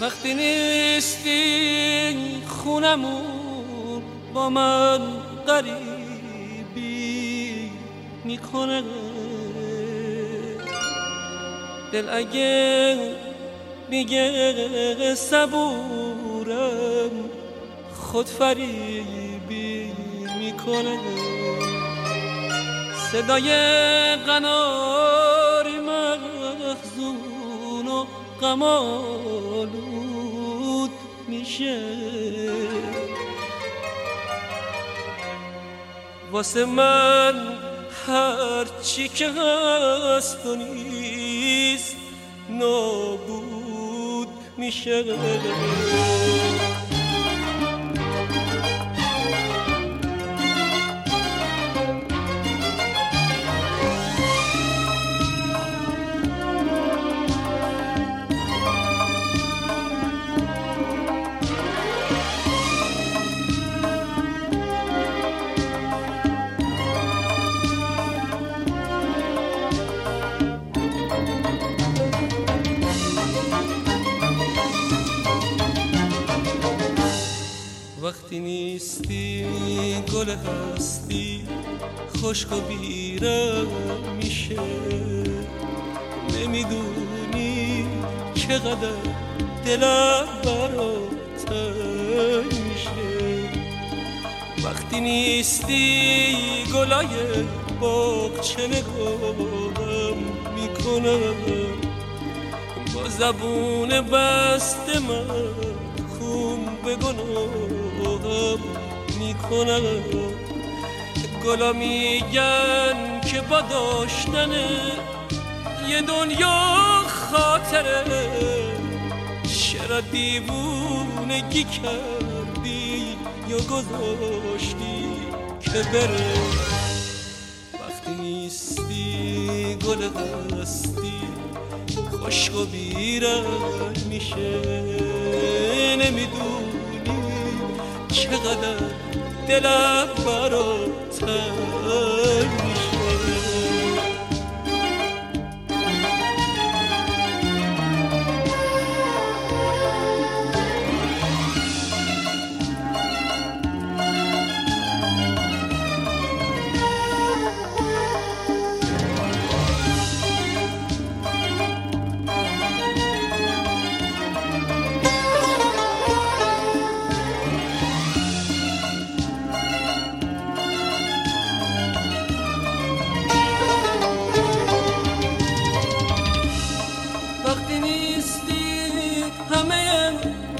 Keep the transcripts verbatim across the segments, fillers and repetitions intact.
وقتی نیستی خونمون با من غریبی میکنه دل، اگه میگه صبورم خود فریبی میکنه. صدای قناری محزون و غم‌آلود میشه واسه من، هر چی که هست و نیست نابود میشه. وقتی نیستی گل هستی خشک و بیرم میشه، نمیدونی چقدر دلم برات تنگ میشه. وقتی نیستی گلای باغچه نگاهم میکنم، با زبون بسته من خون به گناهم میکنم. گلا میگن که با داشتن یه دنیا خاطره، چرا دیوونگی کردی یا گذاشتی که بره. وقتی نیستی گل هستی خشک و بیرنگ میشه، نمیدونی چقدر دلم برات تنگ میشه. همه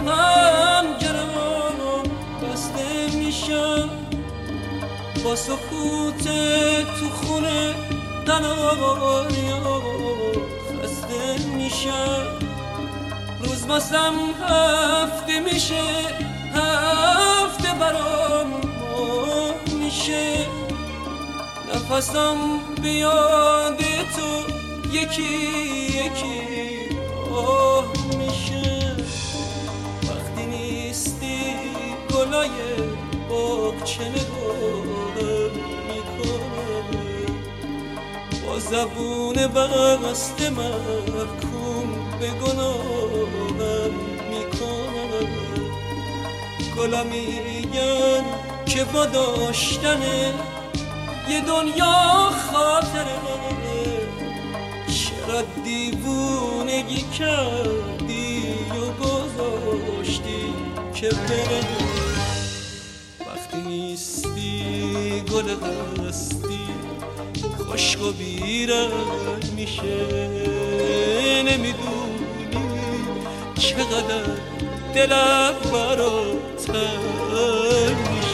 پنجره‌ام بسته میشن، با سکوت تو خونه قناریا خسته میشن. روز واسم هفته میشه، هفته برام ماه میشه. نفسم بیاد تو یکی یکی آه میشه. وقتی نیستی گلای باغچه نگاهم میکنه، با زبون بسته محکوم به گناهم میکنه. گلا میگن که با داشتن یه دنیا خاطره، چرا دیوونگی کردی و گذاشتی که بره. وقتی نیستی گل هستی خشک و بیرنگ میشه، نمیدونی چقدر دلم برات تنگ میشه.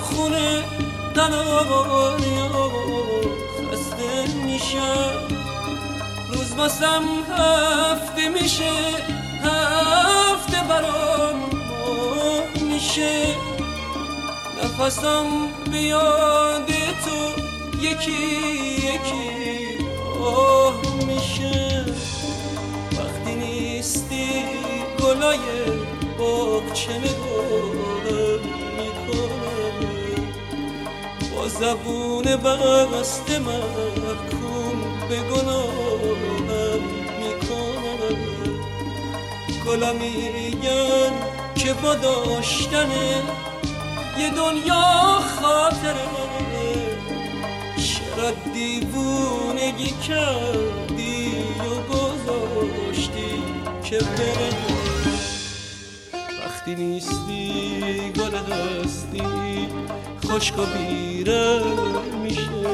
خونه قناری خسته میشم روز واسم هفته میشه هفته برام میشه نفسم بیاد تو یکی یکی آه میشه وقتی نیستی گلای باغچه نگاهم میکنه با زبون بسته محکوم به گناهم میکنه گلا میگن که با داشتن یه دنیا خاطره چرا دیوونگی کردی و گذاشتی که بره وقتی نیستی گل هستی خشک و بیره میشه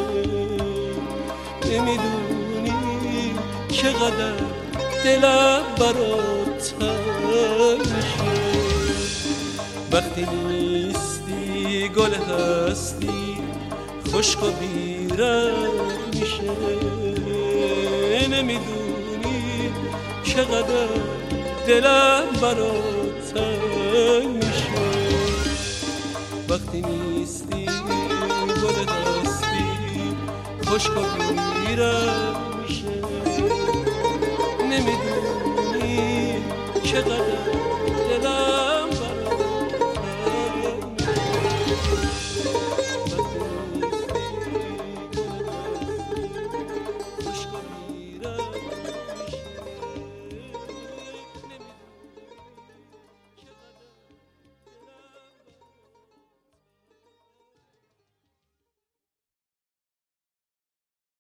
نمیدونی چقدر دلم برات تنگ میشه وقتی نیستی گل هستی خشک و بیره میشه نمیدونی چقدر دلم برات تنگ میشه وقتی نیستی گل هستی خشک و بیره میشه نمیدونی چقدر دلم